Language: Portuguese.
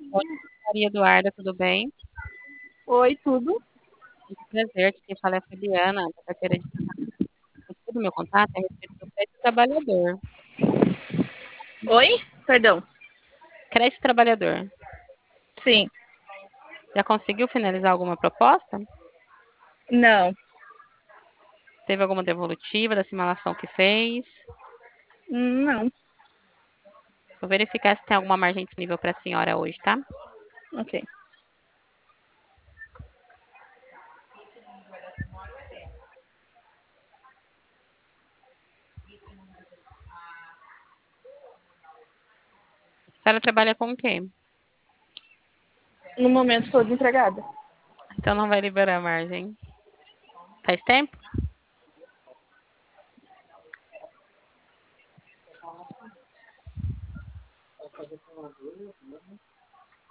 Oi, Maria Eduarda, tudo bem? Oi, tudo? Muito prazer, aqui quem fala é a Fabiana, da carteira de tudo meu contato é a respeito do crédito trabalhador. Oi? Perdão. Crédito trabalhador. Sim. Já conseguiu finalizar alguma proposta? Não. Teve alguma devolutiva da simulação que fez? Não. Vou verificar se tem alguma margem disponível para a senhora hoje, tá? Ok. A senhora trabalha com o quê? No momento estou desempregada. Então não vai liberar a margem. Faz tempo?